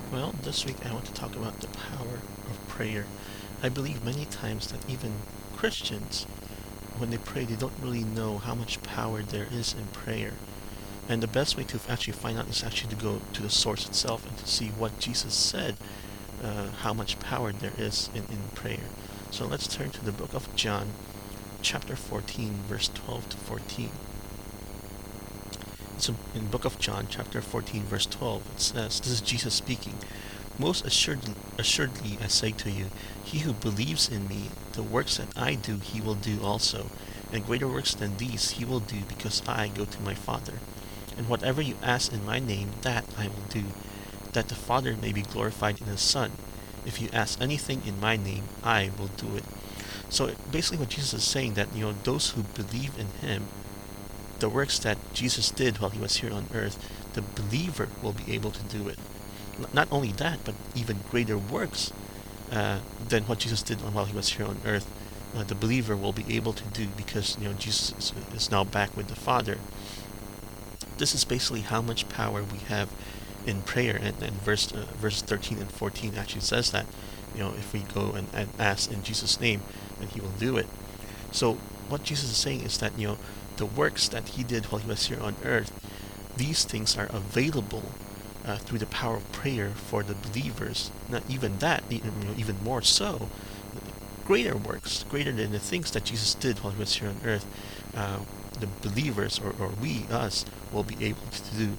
Well, this week I want to talk about the power of prayer. I believe many times that even Christians, when they pray, they don't really know how much power there is in prayer. And the best way to actually find out is actually to go to the source itself and to see what Jesus said, how much power there is in prayer. So let's turn to the book of John, chapter 14, verse 12 to 14. So in the book of John, chapter 14, verse 12, it says, this is Jesus speaking, most assuredly I say to you, he who believes in me, the works that I do he will do also, and greater works than these he will do, because I go to my Father. And whatever you ask in my name, that I will do, that the Father may be glorified in the Son. If you ask anything in my name, I will do it. So basically what Jesus is saying, that those who believe in him, the works that Jesus did while he was here on earth, the believer will be able to do it. Not only that, but even greater works than what Jesus did while he was here on earth. The believer will be able to do, because Jesus is now back with the Father. This is basically how much power we have in prayer, and verse 13 and 14 actually says that if we go and ask in Jesus' name, then he will do it. So what Jesus is saying is that the works that he did while he was here on earth, these things are available through the power of prayer for the believers. Not even that, even more so, greater works, greater than the things that Jesus did while he was here on earth, the believers, or we, us, will be able to do.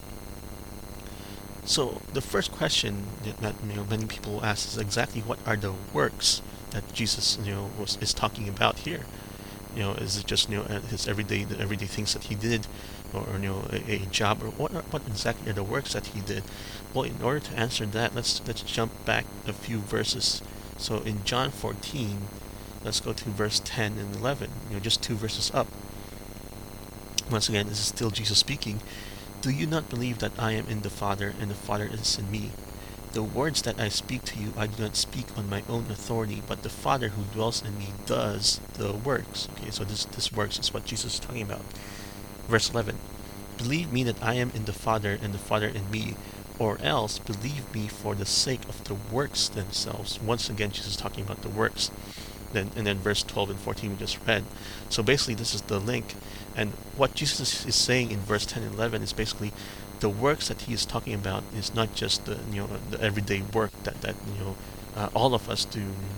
So the first question that many people ask is exactly what are the works that Jesus is talking about here. Is it just his the everyday things that he did, or a job, or what exactly are the works that he did? Well, in order to answer that, let's jump back a few verses. So in John 14, let's go to verse 10 and 11. Just two verses up. Once again, this is still Jesus speaking. Do you not believe that I am in the Father, and the Father is in me? The words that I speak to you, I do not speak on my own authority, but the Father who dwells in me does the works. Okay, so this works is what Jesus is talking about. Verse 11. Believe me that I am in the Father, and the Father in me, or else believe me for the sake of the works themselves. Once again, Jesus is talking about the works. And then verse 12 and 14 we just read. So basically this is the link. And what Jesus is saying in verse 10 and 11 is basically the works that he is talking about is not just the everyday work that all of us do,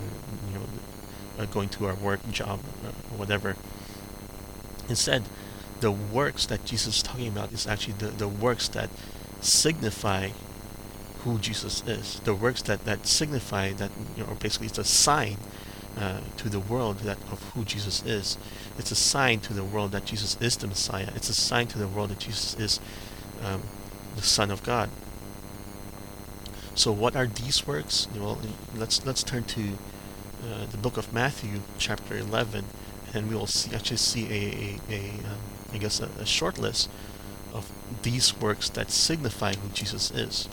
going to our work, job, or whatever. Instead, the works that Jesus is talking about is actually the works that signify who Jesus is. The works that signify that, basically it's a sign to the world of who Jesus is. It's a sign to the world that Jesus is the Messiah. It's a sign to the world that Jesus is the Son of God. So what are these works? Well, let's turn to the book of Matthew, chapter 11, and we will see a short list of these works that signify who Jesus is.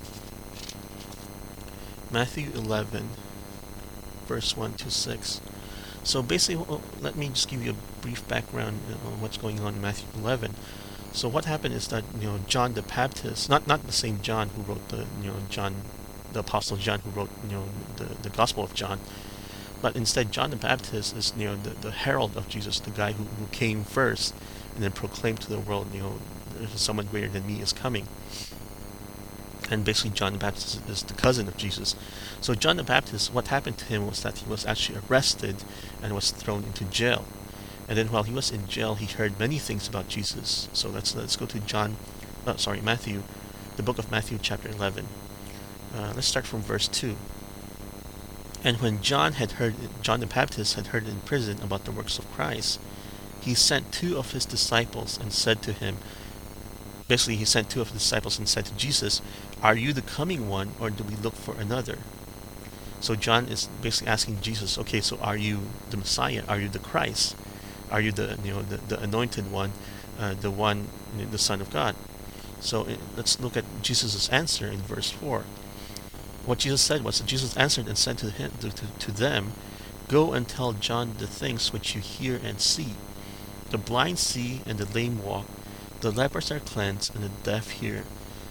Matthew 11, verse 1 to 6. So basically, let me just give you a brief background on what's going on in Matthew 11. So what happened is that John the Baptist, not the same John who wrote the Apostle John who wrote the Gospel of John, but instead John the Baptist is the herald of Jesus, the guy who came first and then proclaimed to the world, someone greater than me is coming. And basically John the Baptist is the cousin of Jesus. So John the Baptist, what happened to him was that he was actually arrested and was thrown into jail. And then while he was in jail, he heard many things about Jesus. So let's go to Matthew, the book of Matthew, chapter 11. Let's start from verse 2. And when John the Baptist had heard in prison about the works of Christ, he sent two of his disciples and said to him, basically he sent two of the disciples and said to Jesus, are you the coming one, or do we look for another? So John is basically asking Jesus, okay, so are you the Messiah? Are you the Christ? Are you the anointed one, the Son of God? So let's look at Jesus' answer in verse 4. What Jesus said was that Jesus answered and said to them, go and tell John the things which you hear and see. The blind see and the lame walk, the lepers are cleansed and the deaf hear.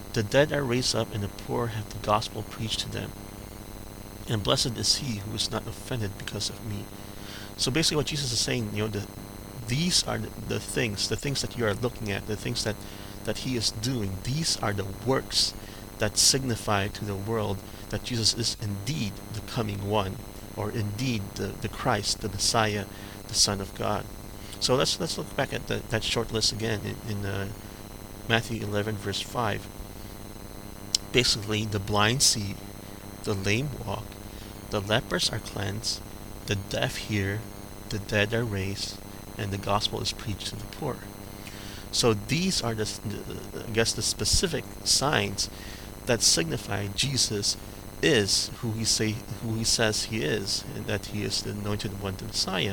The dead are raised up, and the poor have the gospel preached to them. And blessed is he who is not offended because of me. So basically what Jesus is saying, these are the things that you are looking at, the things that he is doing. These are the works that signify to the world that Jesus is indeed the coming one, or indeed the Christ, the Messiah, the Son of God. So let's look back at that short list again in Matthew 11 verse 5. Basically, the blind see, the lame walk, the lepers are cleansed, the deaf hear, the dead are raised, and the gospel is preached to the poor. So these are the specific signs that signify Jesus is who he says he is, and that he is the anointed one, the Messiah.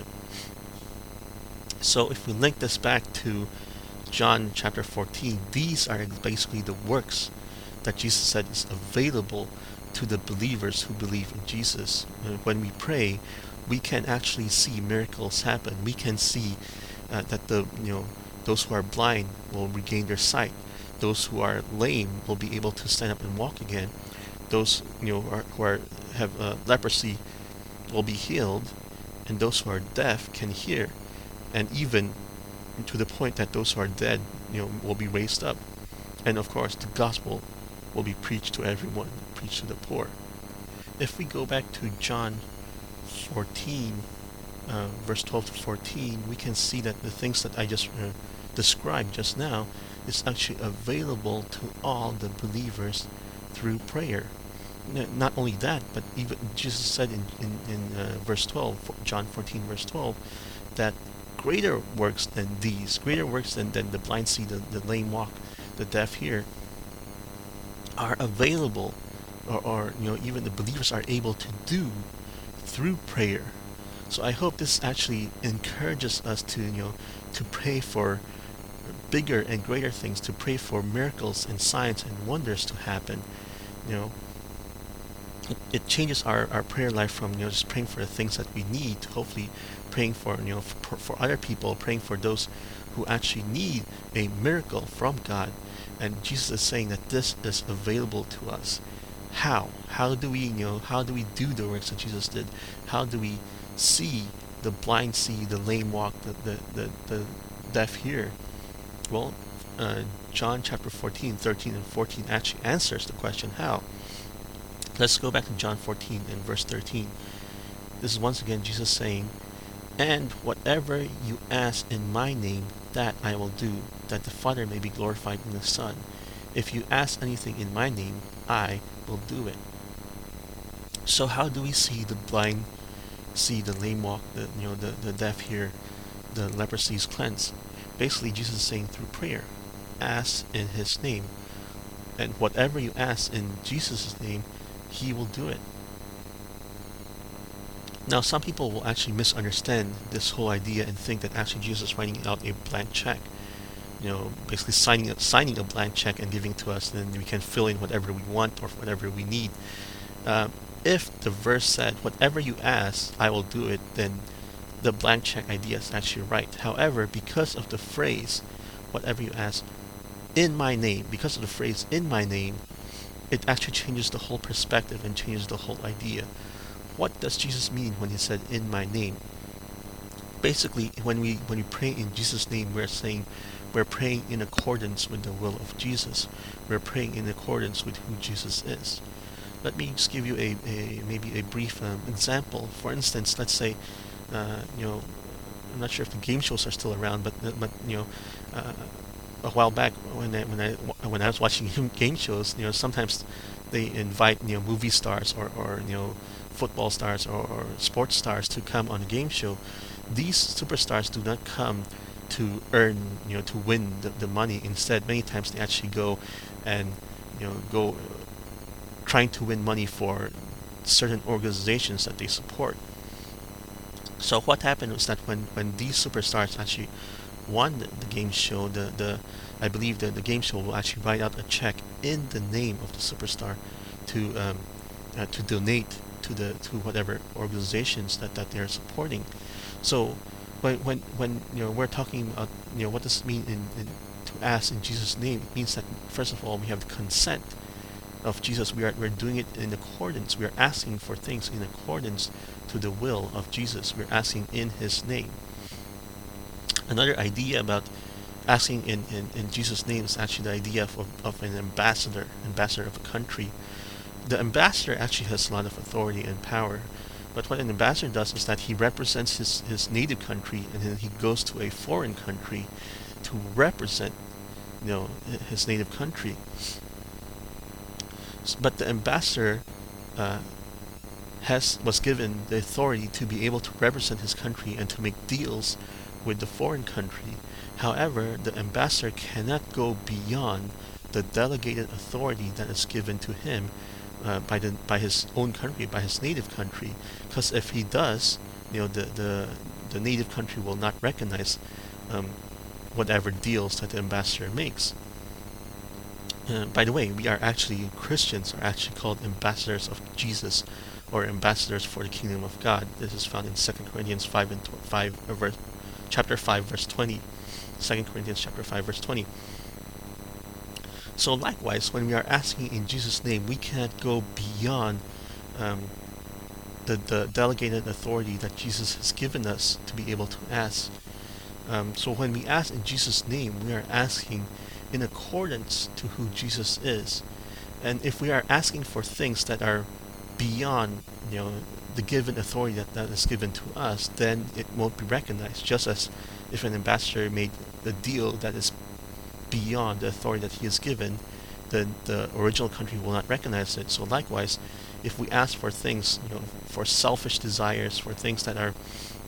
So if we link this back to John chapter 14, these are basically the works that Jesus said is available to the believers who believe in Jesus. When we pray, we can actually see miracles happen. We can see that those who are blind will regain their sight. Those who are lame will be able to stand up and walk again. Those who have leprosy will be healed, and those who are deaf can hear, and even to the point that those who are dead will be raised up. And of course, the gospel will be preached to everyone, preached to the poor. If we go back to John 14, verse 12 to 14, we can see that the things that I just described just now is actually available to all the believers through prayer. Not only that, but even Jesus said in verse 12, John 14 verse 12, that greater works than these, greater works than the blind see, the lame walk, the deaf hear, are available, or even the believers are able to do through prayer. So I hope this actually encourages us to pray for bigger and greater things, to pray for miracles and signs and wonders to happen. It changes our prayer life from just praying for the things that we need to hopefully praying for for other people, praying for those who actually need a miracle from God. And Jesus is saying that this is available to us. How do we do the works that Jesus did? How do we see the blind see, the lame walk, the deaf hear? Well, John chapter 14, 13, and 14 actually answers the question how. Let's go back to John 14 and verse 13. This is once again Jesus saying, "And whatever you ask in my name, that I will do, that the Father may be glorified in the Son. If you ask anything in my name, I will do it." So how do we see the blind see, the lame walk, the deaf hear, the leprosy is cleansed? Basically, Jesus is saying through prayer, ask in his name, and whatever you ask in Jesus' name, he will do it. Now, some people will actually misunderstand this whole idea and think that actually Jesus is writing out a blank check, basically signing a blank check and giving it to us, and then we can fill in whatever we want or whatever we need. If the verse said, "Whatever you ask, I will do it," then the blank check idea is actually right. However, because of the phrase, "Whatever you ask in my name," because of the phrase "in my name," it actually changes the whole perspective and changes the whole idea. What does Jesus mean when he said "in my name"? Basically, when we pray in Jesus' name, we're praying in accordance with the will of Jesus. We're praying in accordance with who Jesus is. Let me just give you maybe a brief example. For instance, let's say, I'm not sure if the game shows are still around, but a while back when I was watching game shows, sometimes they invite movie stars or football stars or sports stars to come on a game show. These superstars do not come to earn, to win the money. Instead, many times they actually go and go trying to win money for certain organizations that they support. So what happened was that when these superstars actually won the game show, I believe the game show will actually write out a check in the name of the superstar to donate to whatever organizations that they're supporting. So when we're talking about what does it mean to ask in Jesus' name, it means that first of all we have the consent of Jesus. We're doing it in accordance. We're asking for things in accordance to the will of Jesus. We're asking in His name. Another idea about asking in Jesus' name is actually the idea of an ambassador of a country. The ambassador actually has a lot of authority and power, but what an ambassador does is that he represents his native country, and then he goes to a foreign country to represent, his native country. But the ambassador was given the authority to be able to represent his country and to make deals with the foreign country. However, the ambassador cannot go beyond the delegated authority that is given to him by his own country, by his native country. Because if he does, the native country will not recognize whatever deals that the ambassador makes. By the way, Christians are actually called ambassadors of Jesus, or ambassadors for the kingdom of God. This is found in 2 Corinthians chapter 5, verse 20. 2 Corinthians chapter 5, verse 20. So likewise, when we are asking in Jesus' name, we cannot go beyond the delegated authority that Jesus has given us to be able to ask. So when we ask in Jesus' name, we are asking in accordance to who Jesus is. And if we are asking for things that are beyond, the given authority that is given to us, then it won't be recognized. Just as if an ambassador made a deal that is beyond the authority that he is given, then the original country will not recognize it. So likewise, if we ask for things, for selfish desires, for things that are,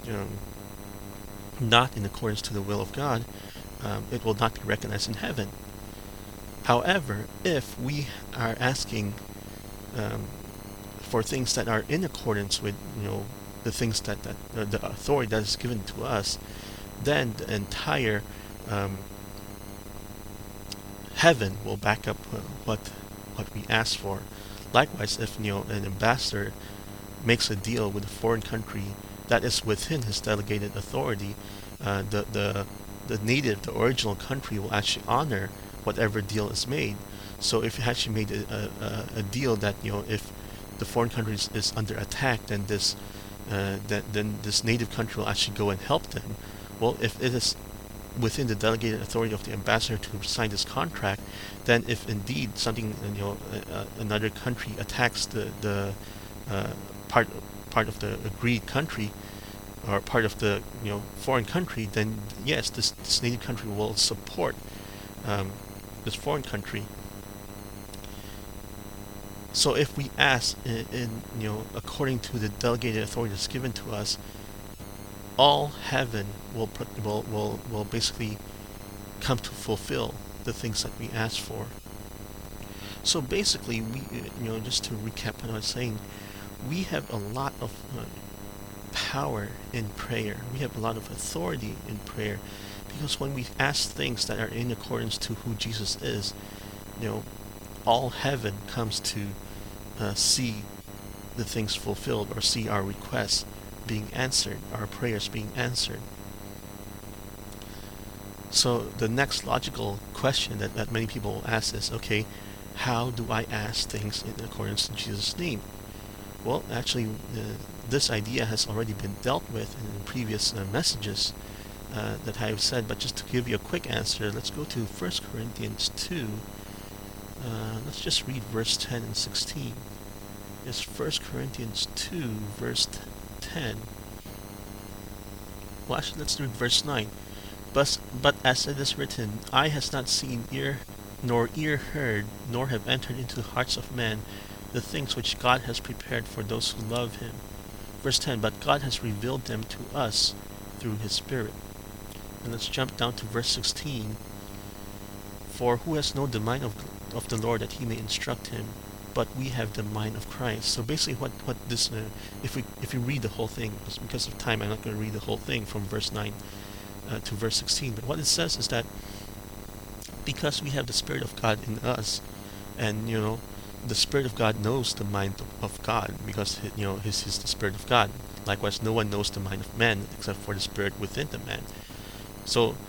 not in accordance to the will of God, it will not be recognized in heaven. However, if we are asking for things that are in accordance with, the things that the authority that is given to us, then the entire heaven will back up what we ask for. Likewise, if an ambassador makes a deal with a foreign country that is within his delegated authority, the original country will actually honor whatever deal is made. So if you actually made a deal that if the foreign country is under attack, then this native country will actually go and help them. Well, if it is within the delegated authority of the ambassador to sign this contract, then if indeed something, another country attacks the part of the agreed country, or part of the foreign country, then yes, this native country will support this foreign country. So if we ask in according to the delegated authority that's given to us, all heaven will basically come to fulfill the things that we ask for. So basically, we just to recap what I was saying, we have a lot of power in prayer. We have a lot of authority in prayer, because when we ask things that are in accordance to who Jesus is, all heaven comes to see the things fulfilled, or see our requests being answered, our prayers being answered. So the next logical question that many people will ask is, okay, how do I ask things in accordance to Jesus' name? Well, actually, this idea has already been dealt with in previous messages that I've said, but just to give you a quick answer, let's go to 1 Corinthians 2. Let's just read verse 10 and 16. It's 1 Corinthians 2, verse 10. Well, actually, let's read verse 9. But as it is written, eye has not seen, nor ear heard, nor have entered into the hearts of men the things which God has prepared for those who love Him. Verse 10, but God has revealed them to us through His Spirit. And let's jump down to verse 16. For who has known the mind of the Lord that He may instruct him? But we have the mind of Christ. So basically, what this, if we read the whole thing, because of time, I'm not going to read the whole thing from verse 9 to verse 16. But what it says is that because we have the Spirit of God in us, and the Spirit of God knows the mind of God, because He's the Spirit of God. Likewise, no one knows the mind of man except for the Spirit within the man. So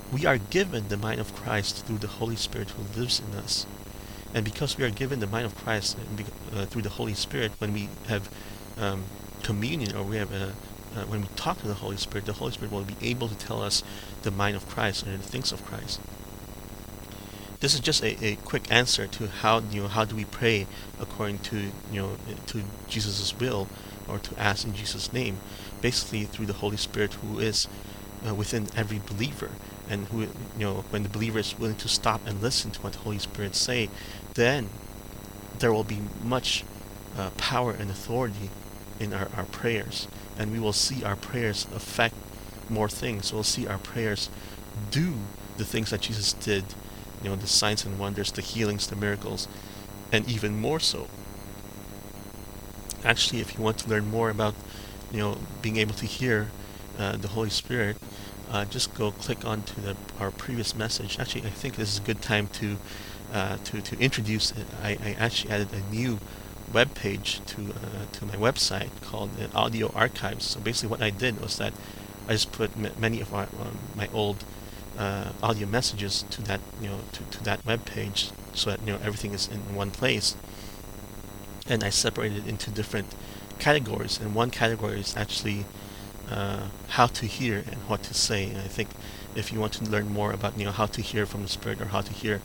we are given the mind of Christ through the Holy Spirit who lives in us. And because we are given the mind of Christ through the Holy Spirit, when we have communion, or when we talk to the Holy Spirit will be able to tell us the mind of Christ or the things of Christ. This is just a quick answer to how do we pray according to to Jesus' will, or to ask in Jesus' name, basically through the Holy Spirit who is within every believer, and who when the believer is willing to stop and listen to what the Holy Spirit say, then there will be much power and authority in our prayers, and we will see our prayers affect more things. We'll see our prayers do the things that Jesus did, the signs and wonders, the healings, the miracles, and even more so. Actually, if you want to learn more about being able to hear the Holy Spirit, just go click on to our previous message. Actually, I think this is a good time to introduce it. I actually added a new web page to my website called Audio Archives. So basically, what I did was that I just put many of my old audio messages to that to that web page, so that everything is in one place. And I separated it into different categories, and one category is actually how to hear and what to say. And I think if you want to learn more about how to hear from the Spirit, or how to hear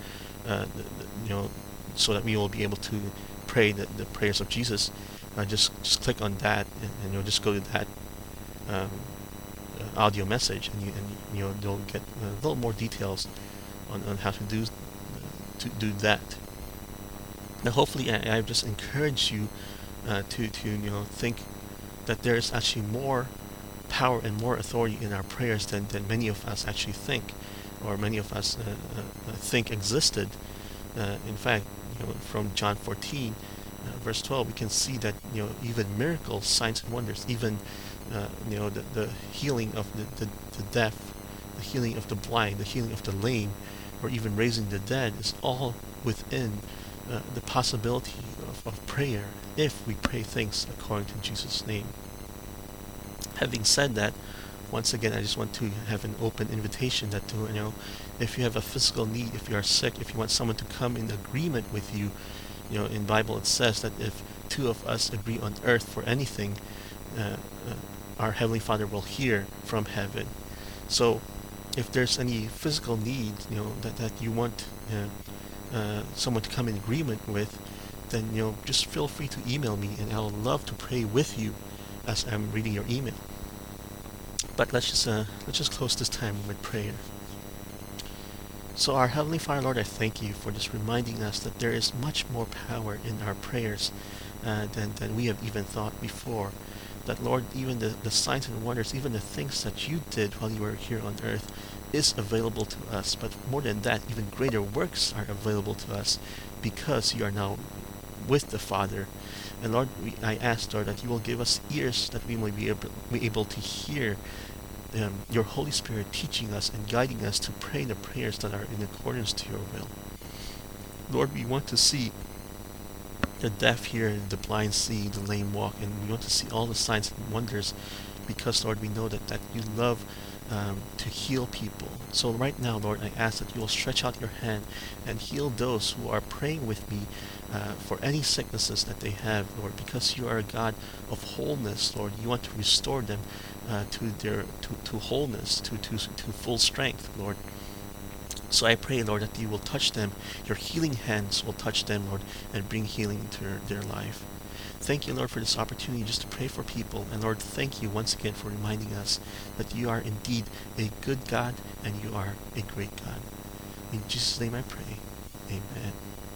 so that we will be able to pray the prayers of Jesus, just click on that, and you'll just go to that audio message, and you'll get a little more details on how to do that. Now, hopefully, I've just encouraged you to think that there is actually more power and more authority in our prayers than many of us actually think, or many of us think existed. In fact, from John 14, verse 12, we can see that even miracles, signs and wonders, even the healing of the deaf, the healing of the blind, the healing of the lame, or even raising the dead is all within the possibility of prayer, if we pray things according to Jesus' name. Having said that, once again, I just want to have an open invitation that if you have a physical need, if you are sick, if you want someone to come in agreement with you, in Bible it says that if two of us agree on earth for anything, our Heavenly Father will hear from heaven. So if there's any physical need, that you want someone to come in agreement with, then just feel free to email me, and I'll love to pray with you as I'm reading your email. But let's just close this time with prayer. So our Heavenly Father, Lord, I thank you for just reminding us that there is much more power in our prayers than we have even thought before. That, Lord, even the signs and wonders, even the things that you did while you were here on earth, is available to us. But more than that, even greater works are available to us because you are now with the Father. And Lord, I ask, Lord, that you will give us ears that we may be able to hear your Holy Spirit teaching us and guiding us to pray the prayers that are in accordance to your will. Lord, we want to see the deaf hear, the blind see, the lame walk, and we want to see all the signs and wonders because, Lord, we know that you love to heal people. So right now, Lord, I ask that you will stretch out your hand and heal those who are praying with me for any sicknesses that they have, Lord, because you are a God of wholeness, Lord. You want to restore them to wholeness, to full strength, Lord. So I pray, Lord, that you will touch them. Your healing hands will touch them, Lord, and bring healing into their life. Thank you, Lord, for this opportunity just to pray for people. And Lord, thank you once again for reminding us that you are indeed a good God and you are a great God. In Jesus' name I pray. Amen.